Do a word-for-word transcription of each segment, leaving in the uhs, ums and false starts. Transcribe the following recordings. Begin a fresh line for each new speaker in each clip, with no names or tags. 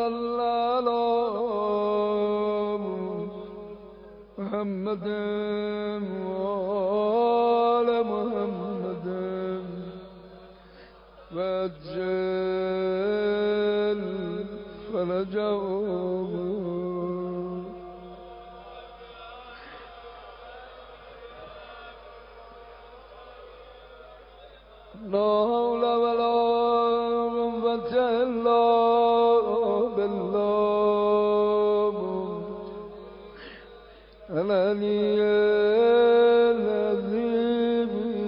صل على محمد وآل محمد وعجل فرجهم لا حول ولا قوة إلا بالله العلي العظيم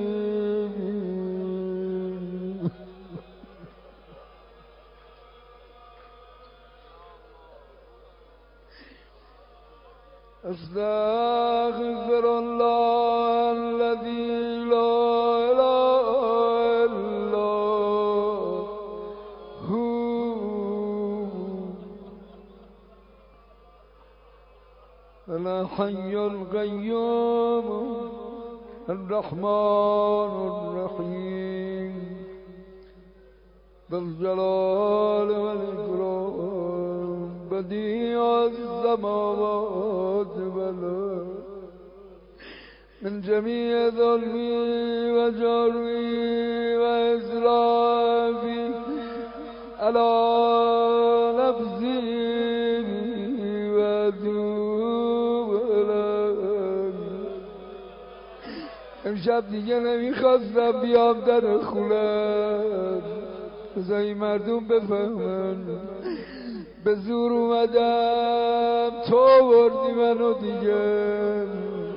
أستغفر الله الذي لا الحي القيوم الرحمن الرحيم ذو الجلال والإكرام بديع السماوات والأرض من جميع ظلمي وجرمي وإسرافي على نفسي امشب دیگه نمیخواستم بیام در خونم بذار این مردم بفهمن به زور اومدم تو بردی منو دیگه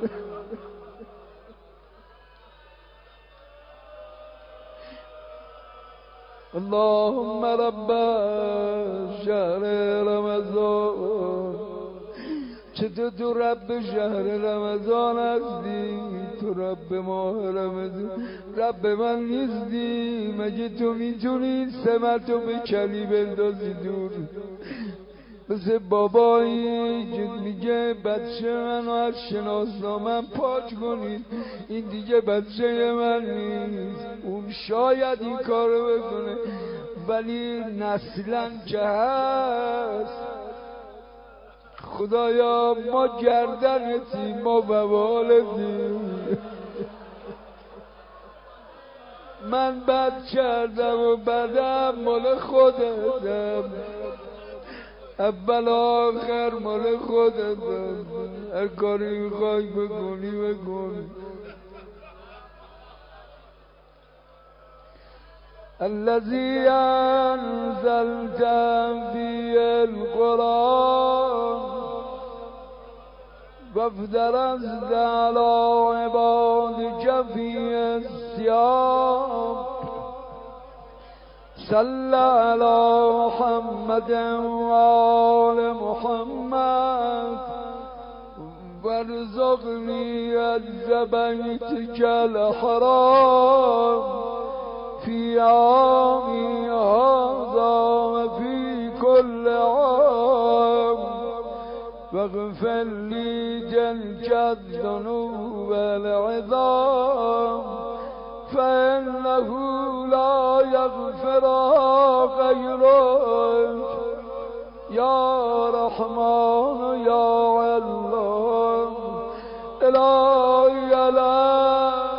اللهم رب شهر رمضان چطور تو رب شهر رمضان هستی تو رب ماه رمضان رب من نیستی مگه تو میتونی سمتو به کلی بندازی دور مثل بابایی که میگه بچه منو از شناسنامه‌ام پاک کنید این دیگه بچه من نیست اون شاید این کارو بکنه ولی نسلا که هست خدایا ما گردنتی ما بوالتی من بد کردم و بدم مال خودتم اول آخر مال خودتم هر کاری میخوای بکنی بکن الذي أنزلت في القرآن وافترضت على عبادك في الصيام صل على محمد وآل محمد وارزقني عز بيتك الحرام في عامي هذا وفي كل عام واغفر لي تلك الذنوب العظام فإنه لا يغفرها غيرك يا رحمن يا علام إلهي لا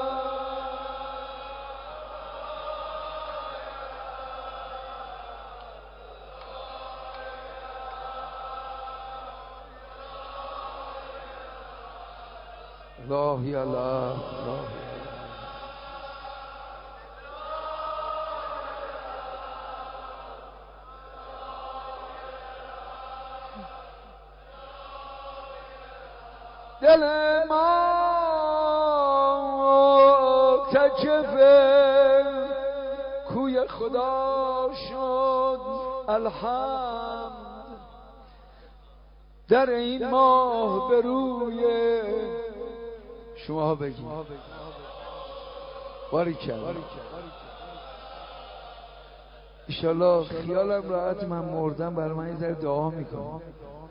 الله يا الله الله دل ما تکف کوی خدا شد الحمد در این ماه به روی شما بگید باریکلا ایشالله خیالم راحت من مردم برای من یه ذره دعا میکنم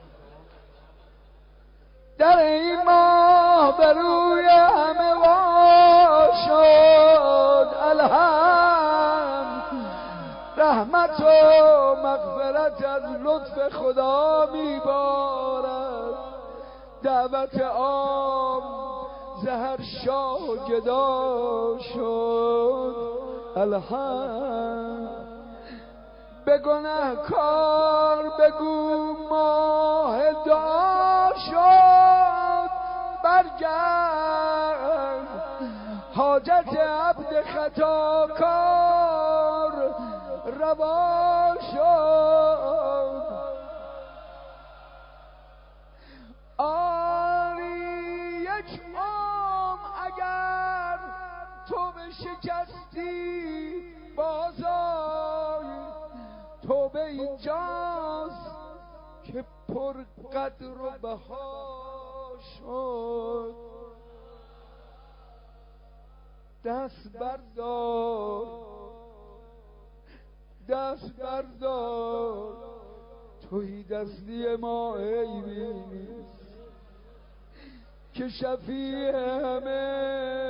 در این ماه به روی همه وا شد الحمد رحمت رحمت و مغفرت از لطف خدا میبارد. دعوت عام زهر شاه جدا شد الحمد. به گنهکار بگو ماه دعا شد برگرد. حاجت عبد خطاکار روا شد. آری یک عام اگر تو به شکستی بازای توبه اینجاست که پر قدر و بها شد. دست بردار دست بردار توی دستی ما عیبی نیست که شفیع همه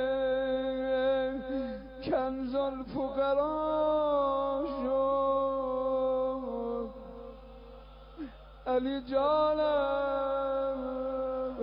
کنز الفقرا شد. علی جانم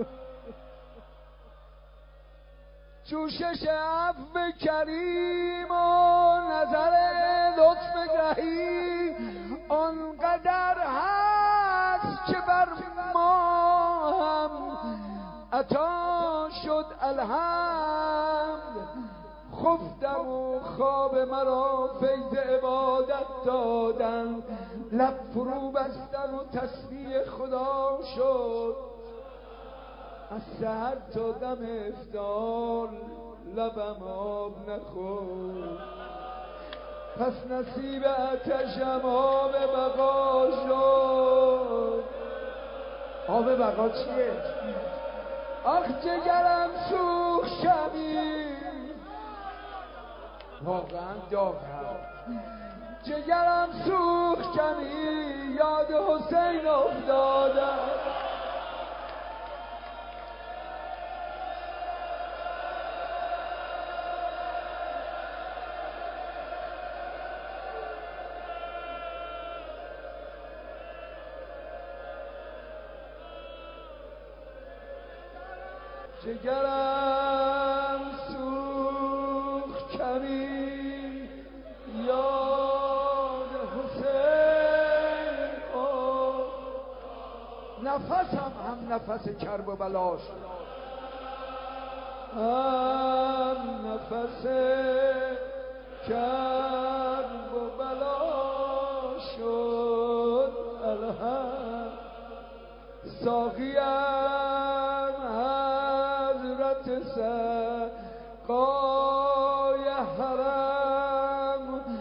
جوشش عفو کریم و نظر لطف گهی آنقدر هست که بر ما هم عطا شد الحمد. خفتم و خواب مرا فیض عبادت دادن، لب فرو بستن و تسبیح خدا شد. از سحر تا دم افطار لبم آب نخورد، پس نصیب آتشم آب بقا شد. آب بقا چیه؟ آخ جگرم سوخت شبی، واقعا داغ هست. جگرم سوخت کمی یاد حسین افتادم. جگرم سوخت کمی یاد حسین آمد. نفسم هم نفس کرب و بلا شد، هم نفس کرب و بلا شد الحمد. ساقیم سقای حرم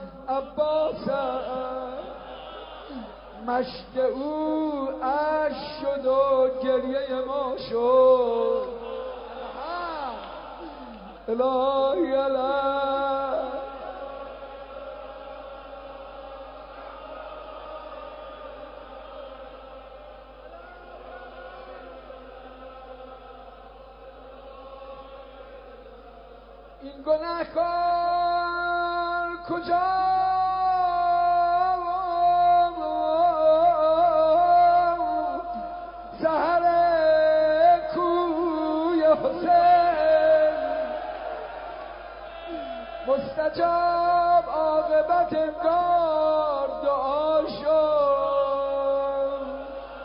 عباسم، مشت او عش شد و گریه ما شد. الهی الهی این گناهکار کجا سحر کوی حسین مستجاب عاقبت انگار دعا شد.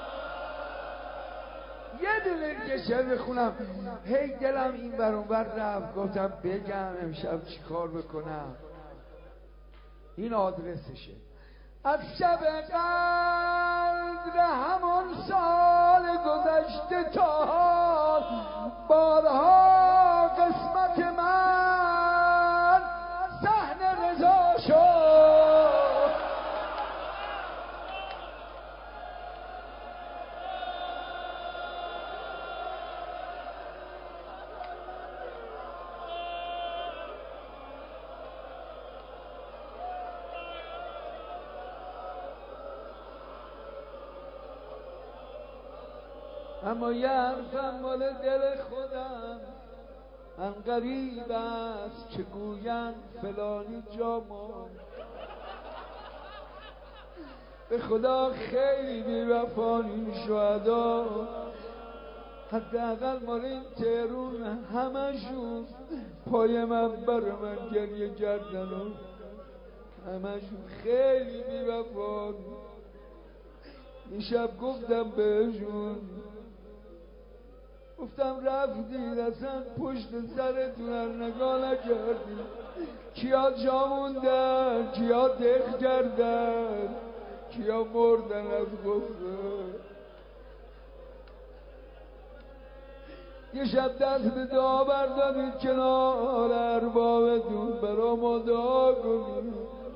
یه دونه که شعر بخونم هی دلم این بر اون بر رفت، گفتم بگم امشب چی کار بکنم. این آدرسشه. از شب قدر همون سال گذشته تا حال بارها قسمت من صحن رضا شد. اما یه حرفم مال دل خودم، من غریب است که گویم فلانی جا مرد. به خدا خیلی بی‌وفان این شهدا، حداقل مال این تهرون همشون پای من بر من گریه کردن و همشون خیلی بی‌وفان. این شب گفتم بهشون، گفتم رفتید اصلا پشت سرتون نگاه نکردید، کیا جا موندن، کیا دق کردن، کیا مردن از غصه. یه شب دست به دعا بردارید کنار اربابتون، برا ما دعا کنید.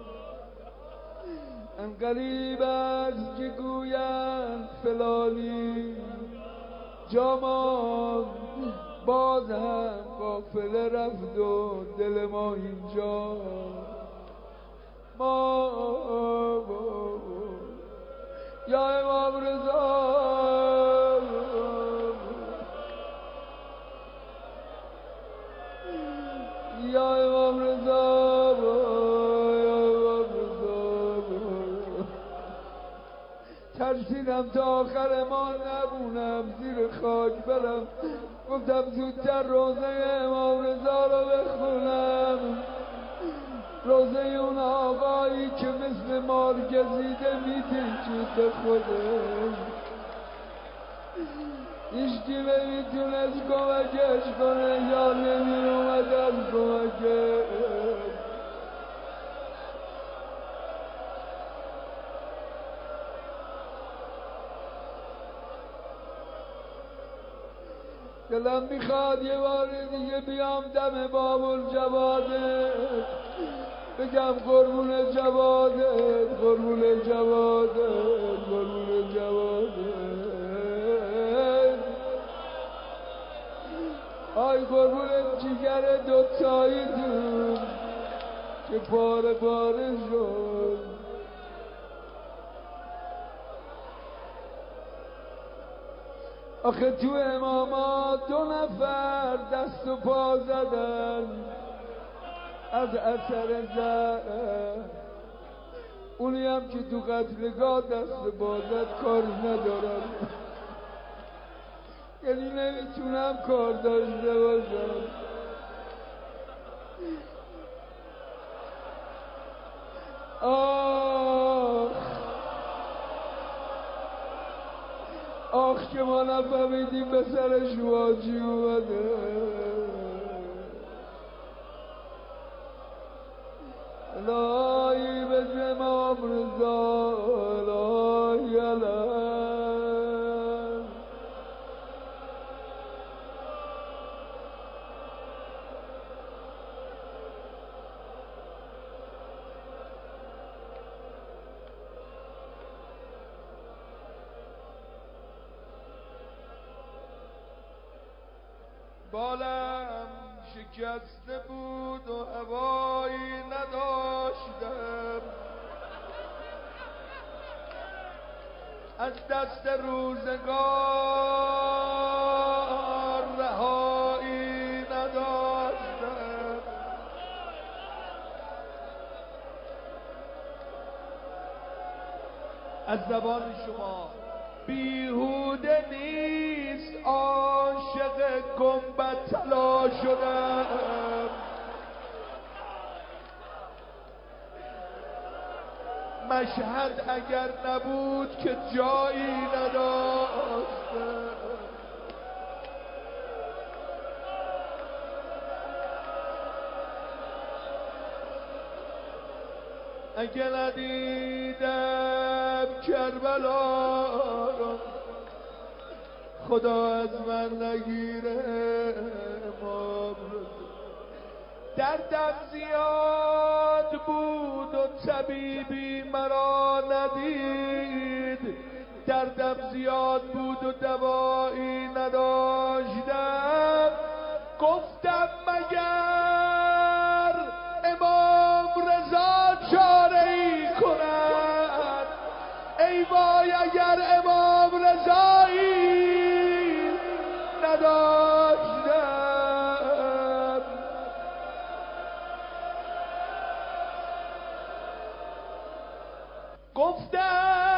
انقریب است که گویند فلانی جامان، باز هم قافله رفت و دل ما اینجا. ما یا امام رضا، یا امام رضا، یا امام رضا. ترسیدم تا آخر ما نمونم، زیر خاک برم. گفتم زودتر روزه امام رضا رو بخونم، روزه اون آقایی که مثل مار گزیده میتیچید به خودش، هیچکی نمیتونست کمکش کنه یا نمی اومد از کمکش. دلم میخواد یه بار دیگه بیام دم باب الجواده، بگم قربون جوادت، قربون جوادت، قربون جوادت، آی قربون جگر دوتاییتون که پاره پاره شد. آخه تو امامات دو نفر دست و پا زدن از اثر زهر، اونی هم که تو قتلگاه دست پا زد کاری ندارم، یعنی نمیتونم کار داشته باشم. آخ آخ که ما نفهمیدیم به سرش واجی اومده. الهی به امام رضا، الهی الهی. بالم شکسته بود و هوایی نداشتم، از دست روزگار رهایی نداشتم. از زبان شما بیهوده نیست عاشق گنبد طلا شدم، مشهد اگر نبود که جایی نداشتم. اگه ندیدم کربلا رو خدا از من نگیره. امام دردم زیاد بود و طبیبی مرا ندید، دردم زیاد بود و دوایی نداشتم. گفتم مگر امام رضا چاره ای کند، ای وای اگر امام رضایی نداشتم. گفتم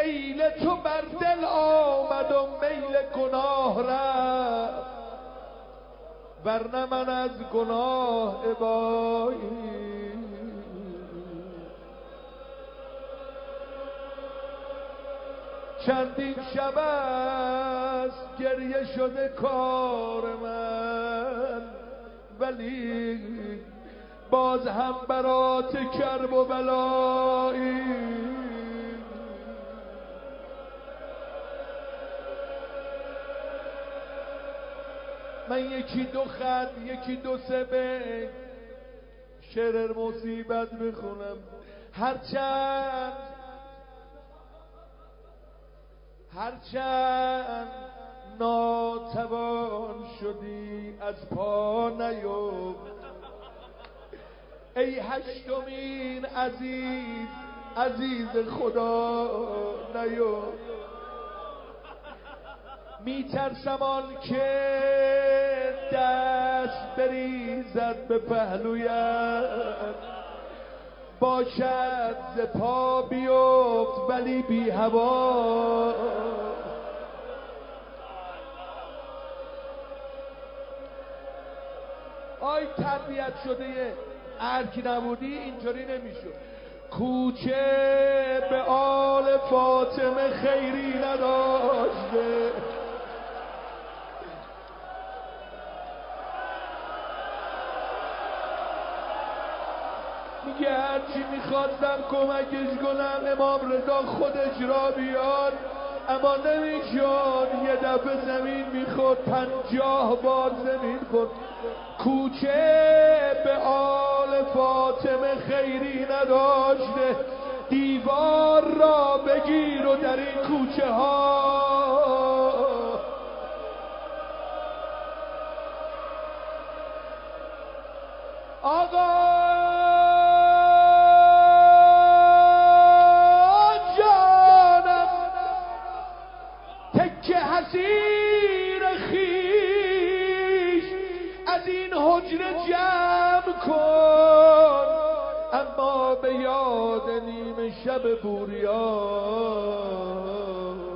میل تو بر دل آمد و میل گناه رفت، ورنه من از گناه ابایی. چندین شب است گریه شده کار من، ولی باز هم برات کرب و بلایی. من یکی دو خط یکی دو سه بیت شعر مصیبت بخونم، هرچند هرچند ناتوان شدی از پا نیفت، ای هشتمین عزیز عزیز خدا نیفت. میترسم آن که دست بریزد به پهلویت، باشد ز پا بیفت ولی بی هوا. آی تربیت شده هرکی نبودی اینطوری نمیشد. کوچه به آل فاطمه خیری نداشته، میگه هرچی میخواستم کمکش کنم امام رضا خودش را بیاد، اما نمیشد. یه دفعه زمین میخورد پنجاه بار زمین خورد. کوچه به آل فاطمه خیری نداشته، دیوار را بگیر و در این کوچه ها آقا جانم تکه حسیر خیش از این حجره جمع کن، اما به یاد نیمه شب بوریا